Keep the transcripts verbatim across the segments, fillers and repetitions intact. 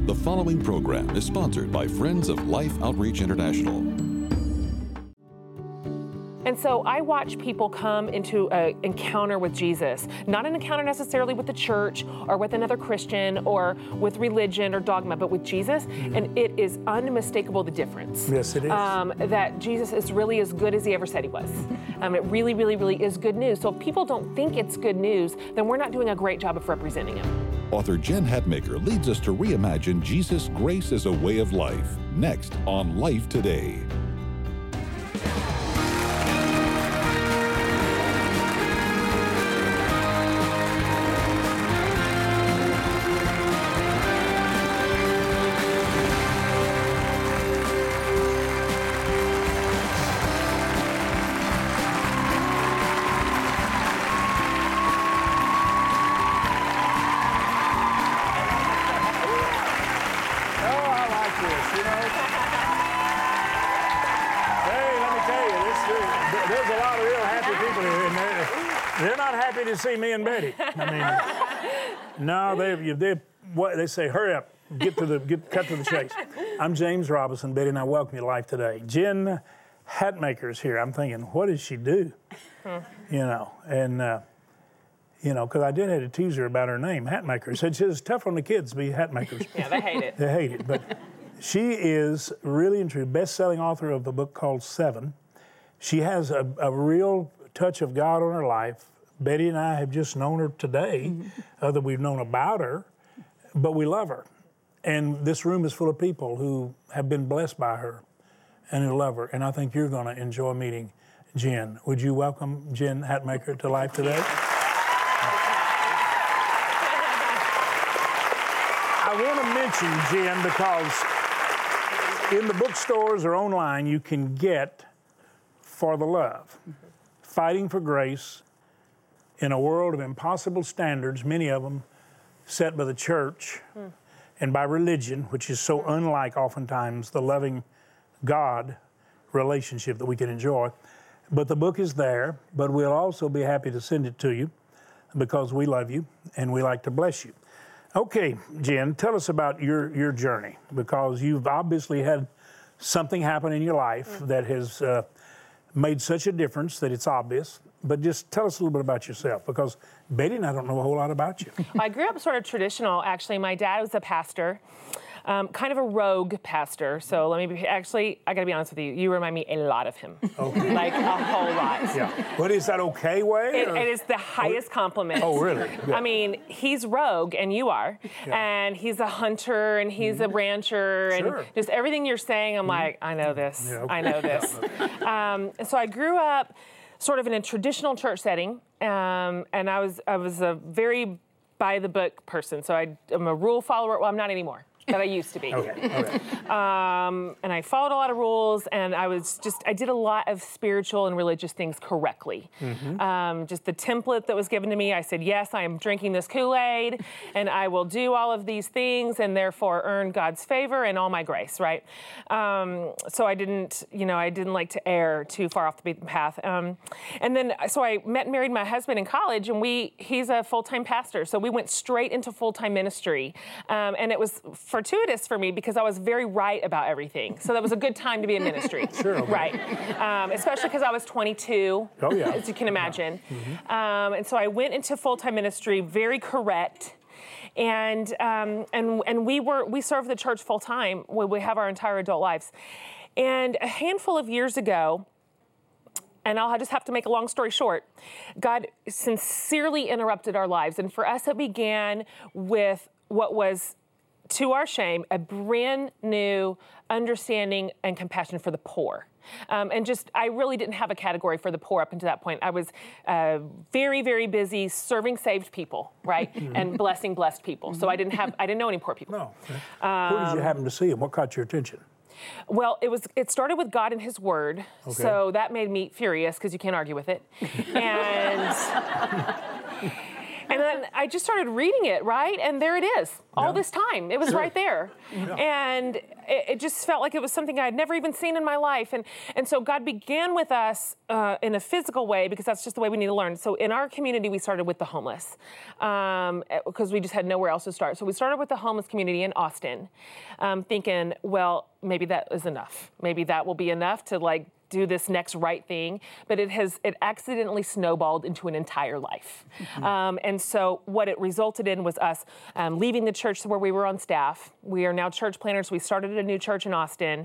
The following program is sponsored by Friends of Life Outreach International. And so I watch people come into an encounter with Jesus, not an encounter necessarily with the church or with another Christian or with religion or dogma, but with Jesus. Mm-hmm. And it is unmistakable the difference. Yes, it is. Um, that Jesus is really as good as he ever said he was. Um, it really, really, really is good news. So if people don't think it's good news, then we're not doing a great job of representing him. Author Jen Hatmaker leads us to reimagine Jesus' grace as a way of life. Next on Life Today. To see me and Betty. I mean, no, they they what they say. Hurry up, get to the get cut to the chase. I'm James Robinson. Betty and I welcome you to Life Today. Jen Hatmaker's here. I'm thinking, what does she do? Hmm. You know, and uh, you know, because I did have to tease her about her name, Hatmaker. Said it's tough on the kids to be Hatmakers. Yeah, they hate it. They hate it, but she is really and true best-selling author of the book called Seven. She has a, a real touch of God on her life. Betty and I have just known her today, uh, that we've known about her, but we love her. And this room is full of people who have been blessed by her and who love her. And I think you're going to enjoy meeting Jen. Would you welcome Jen Hatmaker to Life Today? I want to mention Jen because in the bookstores or online you can get For the Love, Fighting for Grace, in a world of impossible standards, many of them set by the church mm. and by religion, which is so unlike oftentimes the loving God relationship that we can enjoy. But the book is there, but we'll also be happy to send it to you because we love you and we like to bless you. Okay, Jen, tell us about your, your journey, because you've obviously had something happen in your life mm. that has uh, made such a difference that it's obvious. But just tell us a little bit about yourself, because Betty and I don't know a whole lot about you. I grew up sort of traditional, actually. My dad was a pastor, um, kind of a rogue pastor. So let me be, actually, I got to be honest with you. You remind me a lot of him. Okay. Like a whole lot. Yeah. But is that okay way? It, it is the highest compliment. Oh, really? Yeah. I mean, he's rogue, and you are. Yeah. And he's a hunter, and he's mm-hmm. a rancher, and sure. just everything you're saying, I'm mm-hmm. like, I know this. Yeah, okay. I know this. um, so I grew up sort of in a traditional church setting, um, and I was I was a very by the book person. So I, I'm a rule follower. Well, I'm not anymore, but I used to be. Okay. Okay. Um, and I followed a lot of rules, and I was just I did a lot of spiritual and religious things correctly. Mm-hmm. Um, just the template that was given to me, I said, yes, I am drinking this Kool-Aid, and I will do all of these things, and therefore earn God's favor and all my grace, right? Um, so I didn't, you know, I didn't like to err too far off the beaten path. Um, and then, so I met and married my husband in college, and we he's a full-time pastor, so we went straight into full-time ministry, um, and it was fortuitous for me because I was very right about everything. So that was a good time to be in ministry. Sure. Okay. Right. Um, especially because I was twenty-two, oh, yeah. as you can imagine. Yeah. Mm-hmm. Um, and so I went into full-time ministry, very correct. And um, and and we were we served the church full time. We, we have our entire adult lives. And a handful of years ago, and I'll just have to make a long story short, God sincerely interrupted our lives. And for us, it began with what was, to our shame, a brand new understanding and compassion for the poor. Um, and just, I really didn't have a category for the poor up until that point. I was uh, very, very busy serving saved people, right? And blessing blessed people. So I didn't have, I didn't know any poor people. No. Okay. Um, Where did you happen to see him? What caught your attention? Well, it was. It started with God and His Word, okay. So that made me furious because you can't argue with it. And And then I just started reading it, right? And there it is, all Yeah. this time. It was Sure. right there. Yeah. And it, it just felt like it was something I had never even seen in my life. And, and so God began with us uh, in a physical way, because that's just the way we need to learn. So in our community, we started with the homeless, um, because we just had nowhere else to start. So we started with the homeless community in Austin, um, thinking, well, maybe that is enough. Maybe that will be enough to like do this next right thing, but it has it accidentally snowballed into an entire life. Mm-hmm. Um, and so what it resulted in was us um, leaving the church where we were on staff. We are now church planners. We started a new church in Austin.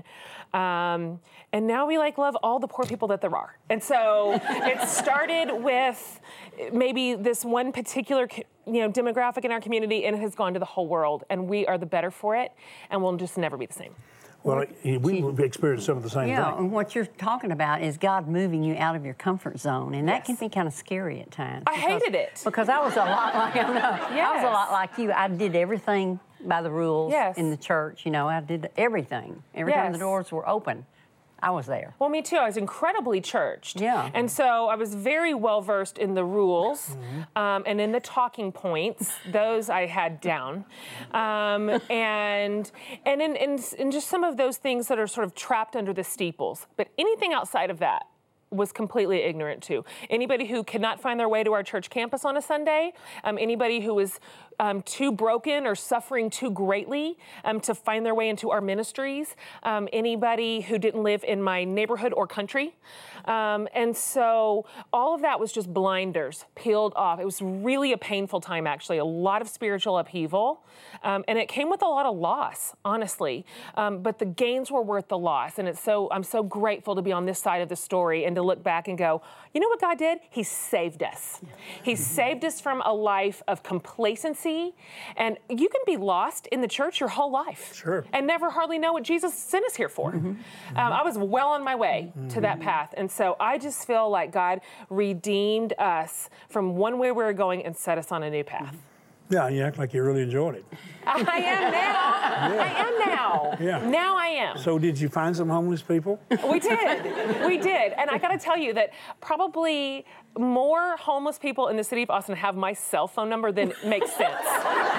Um, and now we like love all the poor people that there are. And so it started with maybe this one particular you know, demographic in our community, and it has gone to the whole world. And we are the better for it, and we'll just never be the same. Well, we've experienced some of the same Yeah, things. and what you're talking about is God moving you out of your comfort zone, and that Yes. can be kind of scary at times. I because- hated it. Because I was a lot like, I know, I was Yes. a lot like you. I did everything by the rules Yes. in the church, you know, I did everything. Every time the Yes. doors were open, I was there. Well, me too. I was incredibly churched. Yeah. And so I was very well versed in the rules Mm-hmm. um, and in the talking points. Those I had down. Um, and and in, in, in just some of those things that are sort of trapped under the steeples. But anything outside of that was completely ignorant to. Anybody who cannot find their way to our church campus on a Sunday, um, anybody who was um, too broken or suffering too greatly um, to find their way into our ministries, um, anybody who didn't live in my neighborhood or country. Um, and so all of that was just blinders peeled off. It was really a painful time, actually, a lot of spiritual upheaval. Um, and it came with a lot of loss, honestly. Um, but the gains were worth the loss. And it's so I'm so grateful to be on this side of the story and to look back and go, you know what God did? He saved us. He saved us from a life of complacency. And you can be lost in the church your whole life. Sure. And never hardly know what Jesus sent us here for. Mm-hmm. Um, I was well on my way mm-hmm. to that path. And so I just feel like God redeemed us from one way we were going and set us on a new path. Yeah, you act like you really enjoyed it. I am now. Yeah. I am now. Yeah. Now I am. So did you find some homeless people? We did. We did. And I got to tell you that probably more homeless people in the city of Austin have my cell phone number than makes sense. It's,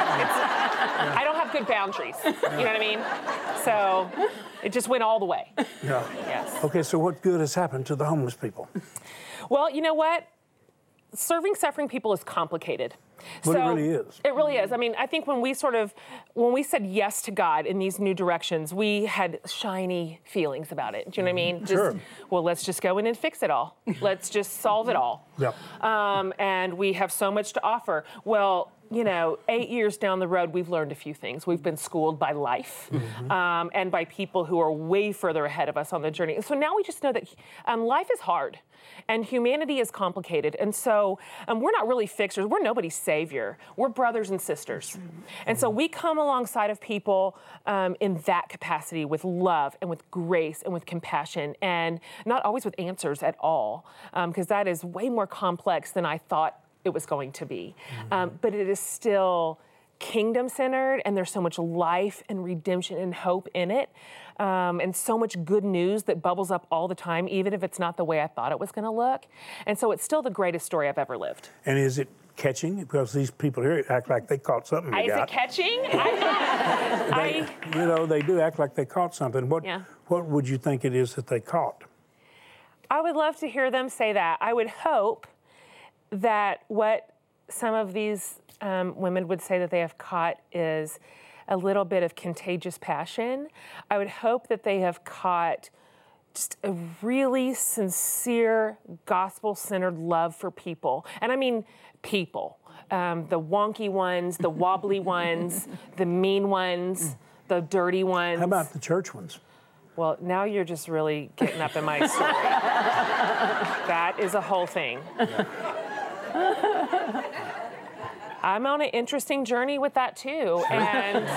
I don't have good boundaries. You know what I mean? So it just went all the way. Yeah. Yes. Okay, so what good has happened to the homeless people? Well, you know what? Serving suffering people is complicated. But so, it really is. It really is. I mean, I think when we sort of, when we said yes to God in these new directions, we had shiny feelings about it. Do you know what I mean? Just, Sure. well, let's just go in and fix it all. Let's just solve it all. Yep. Um, and we have so much to offer. Well, you know, eight years down the road, we've learned a few things. We've been schooled by life mm-hmm. um, and by people who are way further ahead of us on the journey. So now we just know that um, life is hard and humanity is complicated. And so um, we're not really fixers. We're nobody's savior. We're brothers and sisters. And so we come alongside of people um, in that capacity with love and with grace and with compassion, and not always with answers at all, because um, that is way more complex than I thought it was going to be. Mm-hmm. Um, but it is still kingdom-centered, and there's so much life and redemption and hope in it, um, and so much good news that bubbles up all the time, even if it's not the way I thought it was going to look. And so it's still the greatest story I've ever lived. And is it catching? Because these people here act like they caught something they Is got. it catching? I, They, I, you know, they do act like they caught something. What, Yeah. what would you think it is that they caught? I would love to hear them say that. I would hope that what some of these um, women would say that they have caught is a little bit of contagious passion. I would hope that they have caught just a really sincere, gospel-centered love for people. And I mean people. Um, the wonky ones, the wobbly ones, the mean ones, the dirty ones. How about the church ones? Well, now you're just really getting up in my story. That is a whole thing. I'm on an interesting journey with that too, and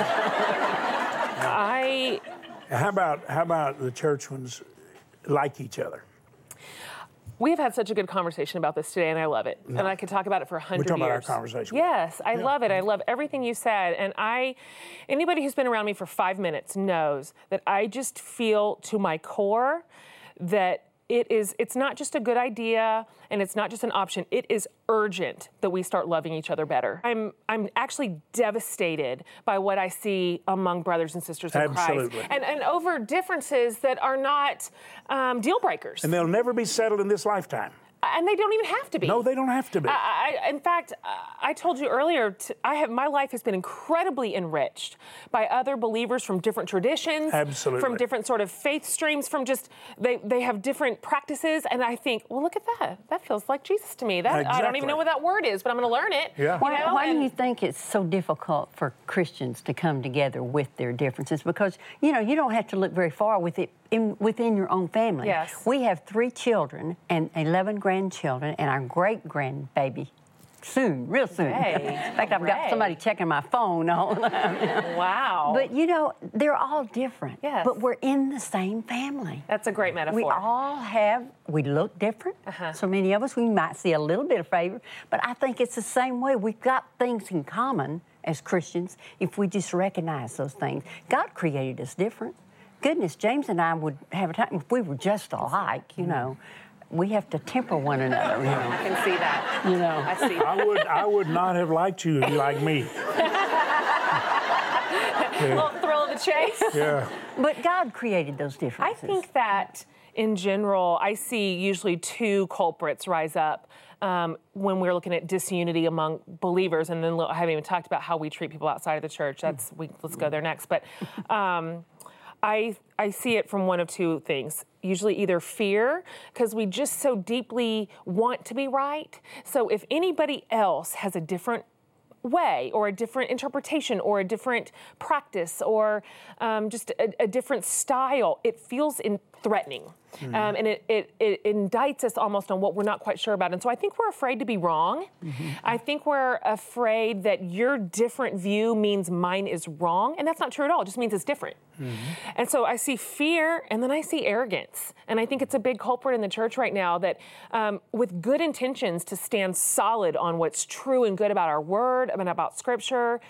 I. How about how about the church ones like each other? We have had such a good conversation about this today, and I love it. No. And I could talk about it for a hundred years. We're talking about our conversation. Yes, I yeah. love it. I love everything you said. And I, anybody who's been around me for five minutes knows that I just feel to my core that it is, it's not just a good idea and it's not just an option. It is urgent that we start loving each other better. I'm I'm actually devastated by what I see among brothers and sisters in Absolutely. Christ. And, and over differences that are not um, deal breakers. And they'll never be settled in this lifetime. And they don't even have to be. No, they don't have to be. I, I, in fact, I told you earlier, t- I have my life has been incredibly enriched by other believers from different traditions, Absolutely. from different sort of faith streams, from just they they have different practices, and I think, well, look at that. That feels like Jesus to me. That I don't Exactly. even know what that word is, but I'm going to learn it. Yeah. You Why, know? why do And- you think it's so difficult for Christians to come together with their differences? Because, you know, you don't have to look very far with it in, within your own family. Yes. We have three children and eleven grandchildren and our great-grandbaby soon, real soon. Okay. In fact, I've got Hooray. somebody checking my phone all the time. Wow. But, you know, they're all different. Yes. But we're in the same family. That's a great metaphor. We all have, we look different. Uh-huh. So many of us, we might see a little bit of favor, but I think it's the same way. We've got things in common as Christians if we just recognize those things. God created us different. Goodness, James and I would have a time if we were just alike, you know. We have to temper one another, you know. I can see that. You know. I see. I would I would not have liked you to be like me. A little thrill of the chase. Yeah. But God created those I differences. think that in general, I see usually two culprits rise up um, when we're looking at disunity among believers. And then I haven't even talked about how we treat people outside of the church. That's we, let's go there next. But um, I I see it from one of two things. Usually either fear, because we just so deeply want to be right. So if anybody else has a different way or a different interpretation or a different practice or um, just a, a different style, it feels in threatening. Mm-hmm. Um, and it, it, it indicts us almost on what we're not quite sure about. And so I think we're afraid to be wrong. Mm-hmm. I think we're afraid that your different view means mine is wrong. And that's not true at all. It just means it's different. Mm-hmm. And so I see fear and then I see arrogance. And I think it's a big culprit in the church right now that um, with good intentions to stand solid on what's true and good about our word, and about scripture,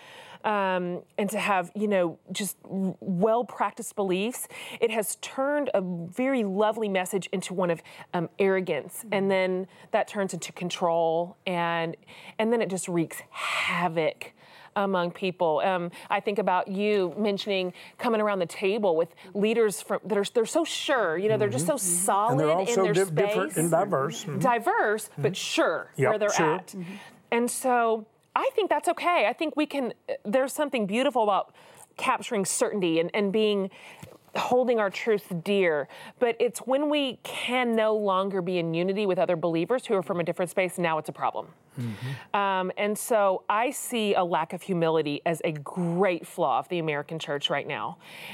Um, and to have, you know, just r- well-practiced beliefs, it has turned a very lovely message into one of um, arrogance, and then that turns into control, and and then it just wreaks havoc among people. Um, I think about you mentioning coming around the table with leaders from that are they're so sure, you know, they're just so solid And they're in also their di- space, different and diverse. Mhm. diverse, but sure Yep, where they're sure. at, and so. I think that's okay. I think we can, there's something beautiful about capturing certainty and, and being, holding our truth dear. But it's when we can no longer be in unity with other believers who are from a different space, now it's a problem. Mm-hmm. Um, and so I see a lack of humility as a great flaw of the American church right now.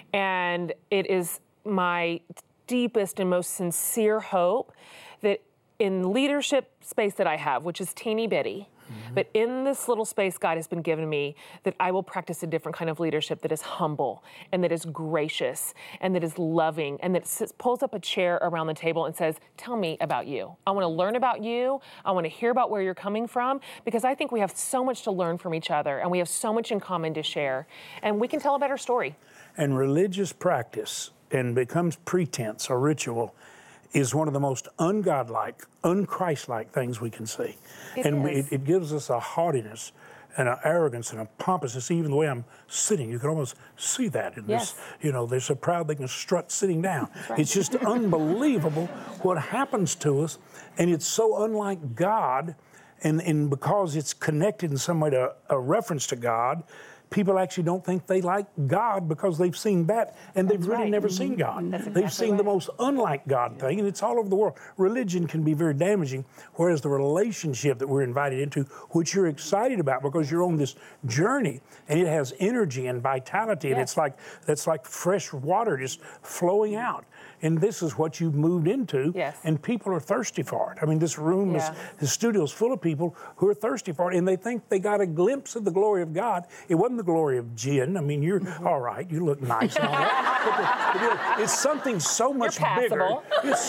And it is my deepest and most sincere hope that in leadership space that I have, which is teeny bitty, mm-hmm. but in this little space God has been given me, that I will practice a different kind of leadership that is humble and that is gracious and that is loving and that sits, pulls up a chair around the table and says, tell me about you. I want to learn about you. I want to hear about where you're coming from, because I think we have so much to learn from each other and we have so much in common to share, and we can tell a better story. And religious practice and becomes pretense or ritual is one of the most ungodlike, unchristlike things we can see. It and is. It, it gives us a haughtiness and an arrogance and a pompousness. Even the way I'm sitting, you can almost see that in Yes. this. You know, they're so proud they can strut sitting down. Right. It's just unbelievable what happens to us, and it's so unlike God. And, and because it's connected in some way to a reference to God, people actually don't think they like God because they've seen that, and they've That's really right. never Mm-hmm. seen God. That's They've exactly seen the right. most unlike God thing, and it's all over the world. Religion can be very damaging, whereas the relationship that we're invited into, which you're excited about because you're on this journey, and it has energy and vitality, and Yes. it's like that's like fresh water just flowing out. And this is what you've moved into, Yes. and people are thirsty for it. I mean, this room, Yeah. is, the studio's full of people who are thirsty for it, and they think they got a glimpse of the glory of God. It wasn't the the glory of gin. I mean, you're mm-hmm. all right. You look nice and all that. But, but it's something so much bigger. It's,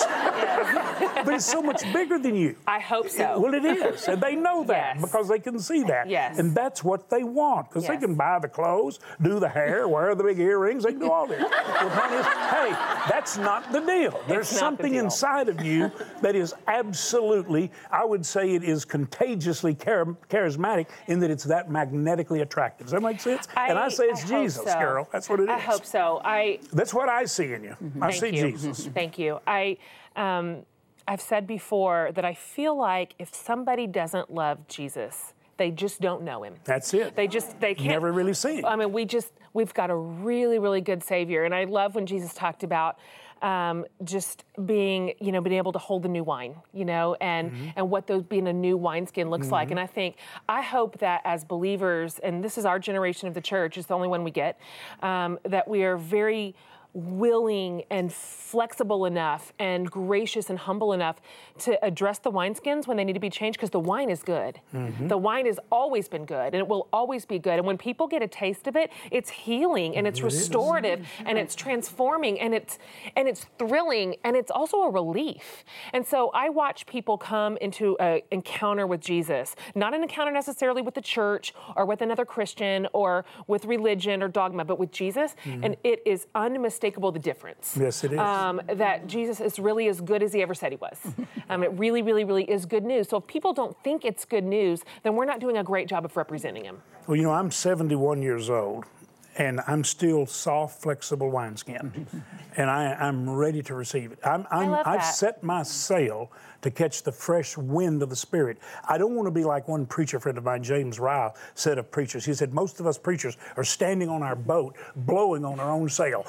but it's so much bigger than you. I hope so. It, well, it is. And they know that yes. because they can see that. Yes. And that's what they want because yes. they can buy the clothes, do the hair, wear the big earrings. They can do all this. Well, honey, hey, that's not the deal. There's something the deal. inside of you that is absolutely, I would say it is contagiously char- charismatic in that it's that magnetically attractive. Does that make sense? I, and I say it's I Jesus, so. girl. That's what it is. I hope so. I. That's what I see in you. Mm-hmm. I Thank see you. Jesus. Thank you. I, um, I've said before that I feel like if somebody doesn't love Jesus, they just don't know him. That's it. They just, they can't. Never really see him. I mean, we just, we've got a really, really good Savior. And I love when Jesus talked about um, just being, you know, being able to hold the new wine, you know, and, mm-hmm. and what those being a new wineskin looks mm-hmm. like. And I think, I hope that as believers, and this is our generation of the church, it's the only one we get, um, that we are very willing and flexible enough and gracious and humble enough to address the wineskins when they need to be changed, because the wine is good. Mm-hmm. The wine has always been good, and it will always be good. And when people get a taste of it, it's healing, and it's restorative, it and it's transforming, and it's and it's thrilling, and it's also a relief. And so I watch people come into an encounter with Jesus, not an encounter necessarily with the church or with another Christian or with religion or dogma, but with Jesus, mm-hmm. and it is unmistakable the difference. Yes, it is. Um, that Jesus is really as good as he ever said he was. Um, it really, really, really is good news. So if people don't think it's good news, then we're not doing a great job of representing him. Well, you know, I'm seventy-one years old, and I'm still soft, flexible wineskin, and I, I'm ready to receive it. I'm, I'm, I love I've that. set my sail to catch the fresh wind of the Spirit. I don't want to be like one preacher friend of mine, James Ryle, said of preachers. He said, most of us preachers are standing on our boat, blowing on our own sail.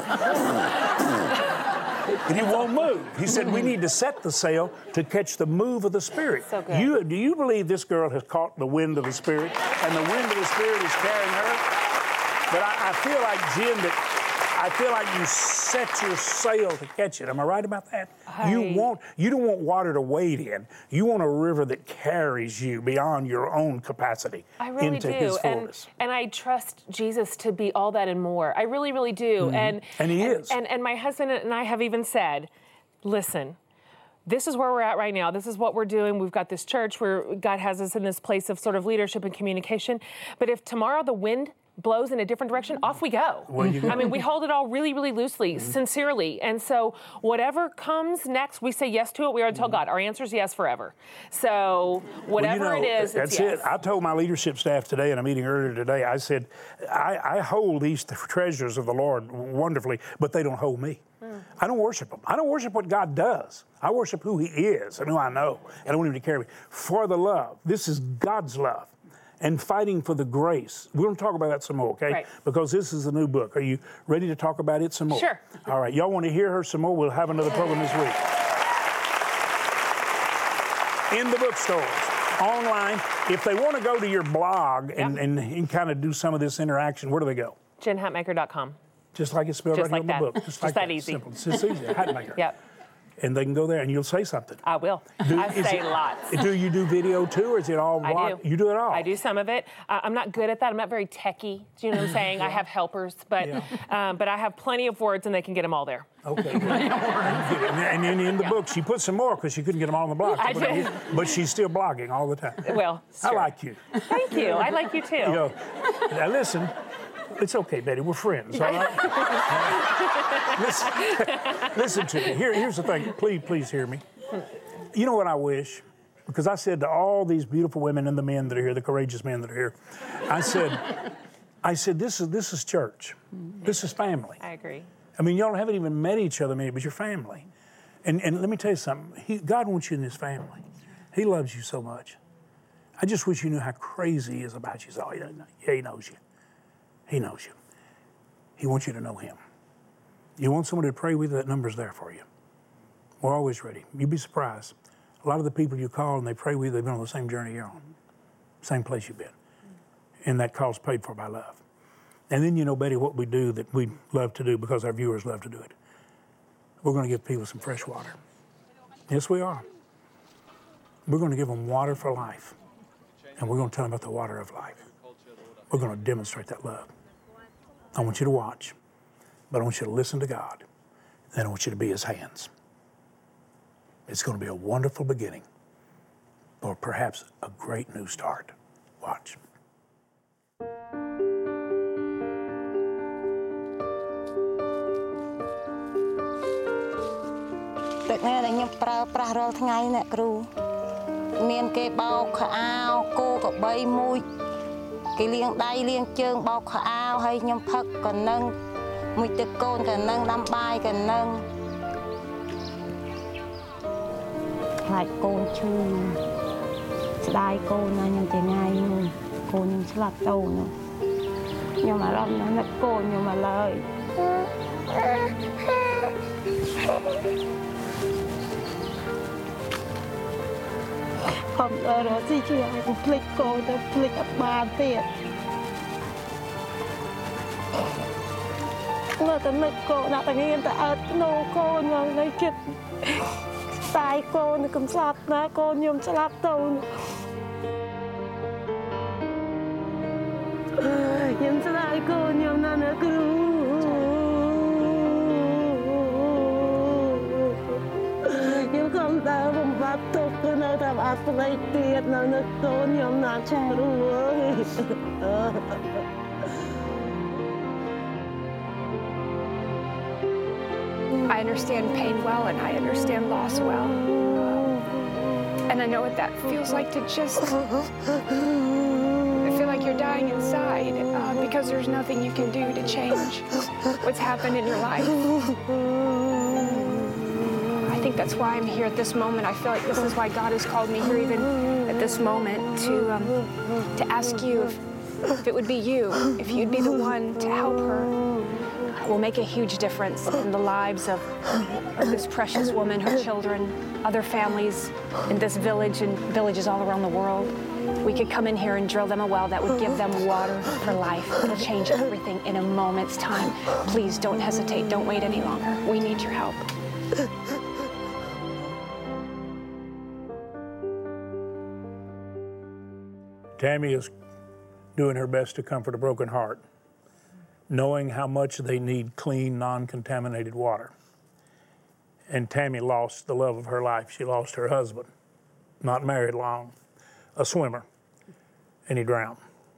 And it won't move. He said, we need to set the sail to catch the move of the Spirit. So good. You, do you believe this girl has caught the wind of the Spirit, and the wind of the Spirit is carrying her? But I, I feel like, Jim, that I feel like you set your sail to catch it. Am I right about that? I... You want, you don't want water to wade in. You want a river that carries you beyond your own capacity I really into do. his fullness. And, and I trust Jesus to be all that and more. I really, really do. Mm-hmm. And and he and, is. And, and my husband and I have even said, listen, this is where we're at right now. This is what we're doing. We've got this church where God has us in this place of sort of leadership and communication. But if tomorrow the wind blows in a different direction, off we go. Well, you go. I mean, we hold it all really, really loosely, mm-hmm. sincerely. And so whatever comes next, we say yes to it. We already told God, our answer is yes forever. So whatever well, you know, it is, that's it's yes. it. I told my leadership staff today in a meeting earlier today, I said, I, I hold these treasures of the Lord wonderfully, but they don't hold me. Mm. I don't worship them. I don't worship what God does. I worship who he is and who I know. And I want him to carry me. For the love. This is God's love. And fighting for the grace. We're going to talk about that some more, okay? Right. Because this is a new book. Are you ready to talk about it some more? Sure. All right. Y'all want to hear her some more? We'll have another program this week. In the bookstores, online. If they want to go to your blog and, yep. and, and kind of do some of this interaction, where do they go? jen hatmaker dot com. Just like it's spelled Just right like here in that. the book. Just, Just like that that easy. Simple. It's just easy. Hatmaker. Yep. And they can go there and you'll say something. I will. Do, I say it, lots. Do you do video too, or is it all blog? I do. You do it all? I do some of it. Uh, I'm not good at that. I'm not very techie. Do you know what I'm saying? I have helpers, but Yeah. um, but I have plenty of words, and they can get them all there. Okay. and, and in, in the Yeah. book, she put some more because she couldn't get them all on the blog. I did. But she's still blogging all the time. Well, I sure. like you. Thank you. I like you too. You know, now listen, it's okay, Betty. We're friends, all right? listen, listen to me. Here, here's the thing. Please, please hear me. You know what I wish? Because I said to all these beautiful women and the men that are here, the courageous men that are here, I said, I said, this is this is church. This is family. I agree. I mean, y'all haven't even met each other, but you're family. And and let me tell you something. He, God wants you in his family. He loves you so much. I just wish you knew how crazy he is about you. So, yeah, he knows you. He knows you. He wants you to know him. You want somebody to pray with you, that number's there for you. We're always ready. You'd be surprised. A lot of the people you call and they pray with you, they've been on the same journey you're on. Same place you've been. And that call's paid for by love. And then you know, Betty, what we do that we love to do because our viewers love to do it. We're going to give people some fresh water. Yes, we are. We're going to give them water for life. And we're going to tell them about the water of life. we're going to demonstrate that love. I want you to watch, but I want you to listen to God. Then I want you to be his hands. It's going to be a wonderful beginning, or perhaps a great new start. Watch. Like con chư, đai con là nhung tiếng Anh luôn, con nhung slap đầu nữa, nhưng mà làm nó nấc con nhưng mà lời. Không ở đó gì chứ anh click con, tôi click up ba tiền. Mà tôi nấc con, nào tôi nghe ta ớt nô con mà lấy chết. Tai con cầm slap na con nhom slap đầu nhom slap con nhom na na cứ nhom không ta không bắt tục cứ nó ta bắt lấy tiền nó nó con nhom na cha rồi. I understand pain well and I understand loss well. And I know what that feels like to just feel like you're dying inside uh, because there's nothing you can do to change what's happened in your life. I think that's why I'm here at this moment. I feel like this is why God has called me here even at this moment to, um, to ask you if, if it would be you, if you'd be the one to help her. Will make a huge difference in the lives of, of this precious woman, her children, other families in this village and villages all around the world. We could come in here and drill them a well that would give them water for life. It'll change everything in a moment's time. Please don't hesitate. Don't wait any longer. We need your help. Tammy is doing her best to comfort a broken heart, knowing how much they need clean, non-contaminated water. And Tammy lost the love of her life. She lost her husband, not married long, a swimmer, and he drowned.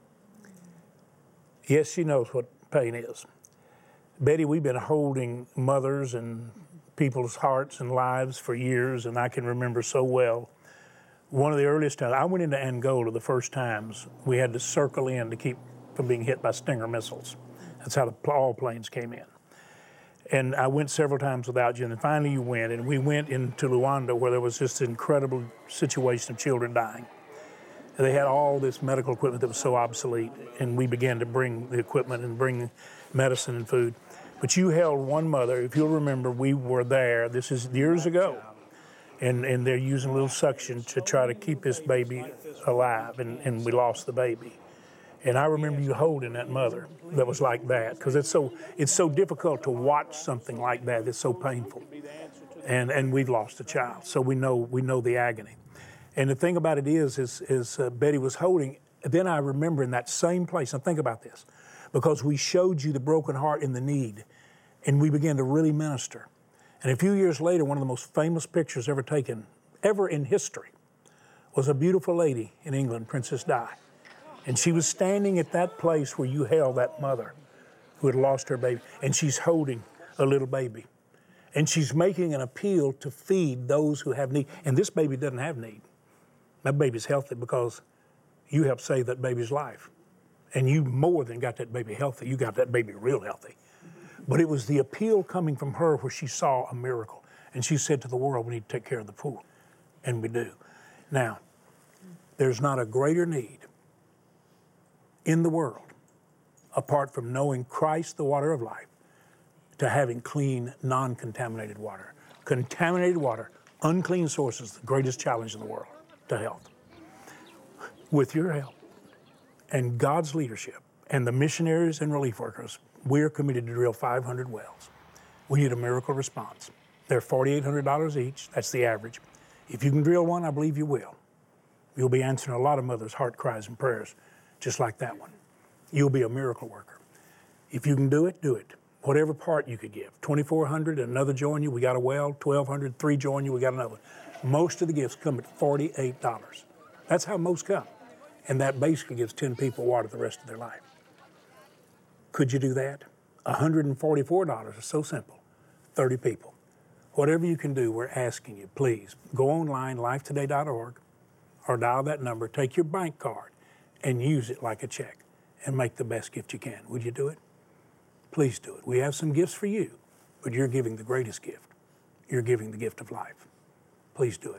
Yes, she knows what pain is. Betty, we've been holding mothers and people's hearts and lives for years, and I can remember so well. One of the earliest times, I went into Angola the first times. We had to circle in to keep from being hit by Stinger missiles. That's how the all planes came in. And I went several times without you, and then finally you went, and we went into Luanda where there was just an incredible situation of children dying. And they had all this medical equipment that was so obsolete, and we began to bring the equipment and bring medicine and food. But you held one mother. If you'll remember, we were there, this is years ago, and, and they're using a little suction to try to keep this baby alive, and, and we lost the baby. And I remember you holding that mother that was like that, because it's so it's so difficult to watch something like that. It's so painful, and and we've lost a child, so we know we know the agony. And the thing about it is, is is uh, Betty was holding. Then I remember in that same place. And think about this, because we showed you the broken heart and the need, and we began to really minister. And a few years later, one of the most famous pictures ever taken, ever in history, was a beautiful lady in England, Princess Di. And she was standing at that place where you held that mother who had lost her baby, and she's holding a little baby. And she's making an appeal to feed those who have need. And this baby doesn't have need. That baby's healthy because you helped save that baby's life. And you more than got that baby healthy, you got that baby real healthy. But it was the appeal coming from her where she saw a miracle. And she said to the world, we need to take care of the poor. And we do. Now, there's not a greater need in the world, apart from knowing Christ, the water of life, to having clean, non-contaminated water. Contaminated water, unclean sources, the greatest challenge in the world to health. With your help and God's leadership and the missionaries and relief workers, we're committed to drill five hundred wells. We need a miracle response. They're four thousand eight hundred dollars each. That's the average. If you can drill one, I believe you will. You'll be answering a lot of mothers' heart cries and prayers just like that one. you'll be a miracle worker. If you can do it, do it. Whatever part you could give. twenty-four hundred dollars, another join you, we got a well. twelve hundred dollars, three join you, we got another one. Most of the gifts come at forty-eight dollars. That's how most come. And that basically gives ten people water the rest of their life. Could you do that? one hundred forty-four dollars is so simple. thirty people. Whatever you can do, we're asking you, please, go online, life today dot org, or dial that number, take your bank card, and use it like a check, and make the best gift you can. Would you do it? Please do it. We have some gifts for you, but you're giving the greatest gift. You're giving the gift of life. Please do it.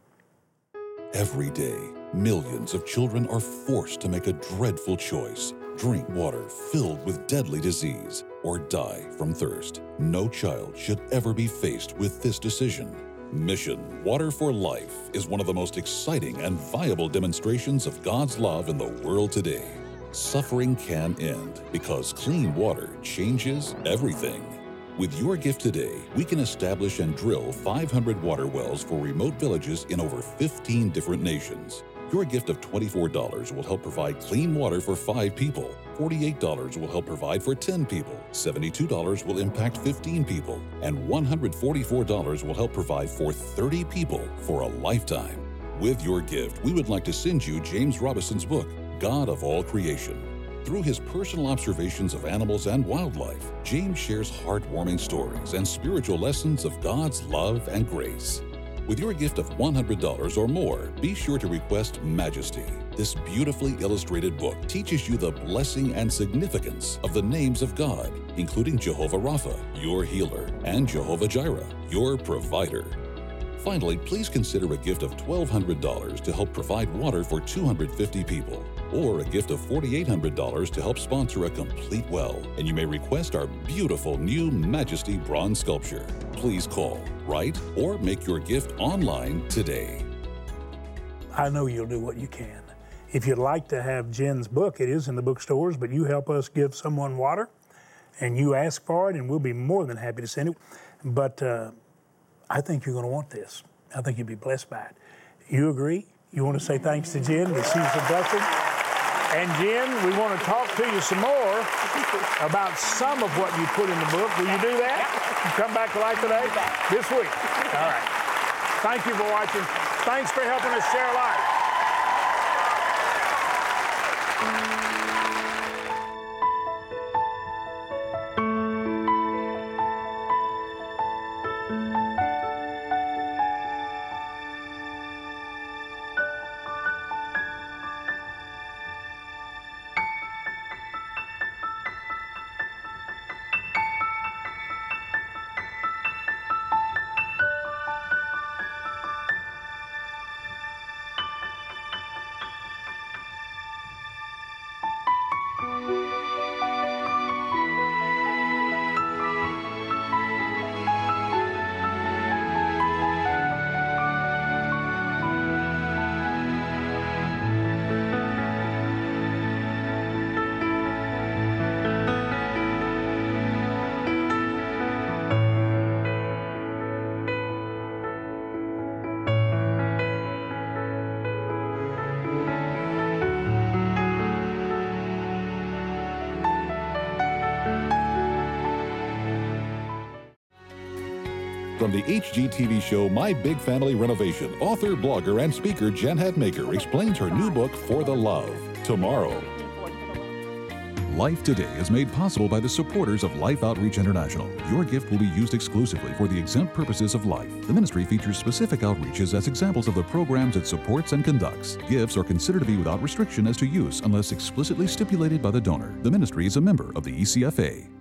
Every day, millions of children are forced to make a dreadful choice: drink water filled with deadly disease or die from thirst. No child should ever be faced with this decision. Mission Water for Life is one of the most exciting and viable demonstrations of God's love in the world today. Suffering can end because clean water changes everything. With your gift today, we can establish and drill five hundred water wells for remote villages in over fifteen different nations. Your gift of twenty-four dollars will help provide clean water for five people. forty-eight dollars will help provide for ten people. seventy-two dollars will impact fifteen people. And one hundred forty-four dollars will help provide for thirty people for a lifetime. With your gift, we would like to send you James Robinson's book, God of All Creation. Through his personal observations of animals and wildlife, James shares heartwarming stories and spiritual lessons of God's love and grace. With your gift of one hundred dollars or more, be sure to request Majesty. This beautifully illustrated book teaches you the blessing and significance of the names of God, including Jehovah Rapha, your healer, and Jehovah Jireh, your provider. Finally, please consider a gift of twelve hundred dollars to help provide water for two hundred fifty people, or a gift of four thousand eight hundred dollars to help sponsor a complete well, and you may request our beautiful new Majesty bronze sculpture. Please call, write, or make your gift online today. I know you'll do what you can. If you'd like to have Jen's book, it is in the bookstores, but you help us give someone water, and you ask for it, and we'll be more than happy to send it. But uh, I think you're going to want this. I think you'll be blessed by it. You agree? You want to say thanks to Jen that she's a blessing? And Jen, we want to talk to you some more about some of what you put in the book. Will you do that? You come back to Life Today this week. All right. Thank you for watching. Thanks for helping us share life. From the H G T V show My Big Family Renovation, author, blogger, and speaker Jen Hatmaker explains her new book, For the Love, tomorrow. Life Today is made possible by the supporters of Life Outreach International. Your gift will be used exclusively for the exempt purposes of life. The ministry features specific outreaches as examples of the programs it supports and conducts. Gifts are considered to be without restriction as to use unless explicitly stipulated by the donor. The ministry is a member of the E C F A.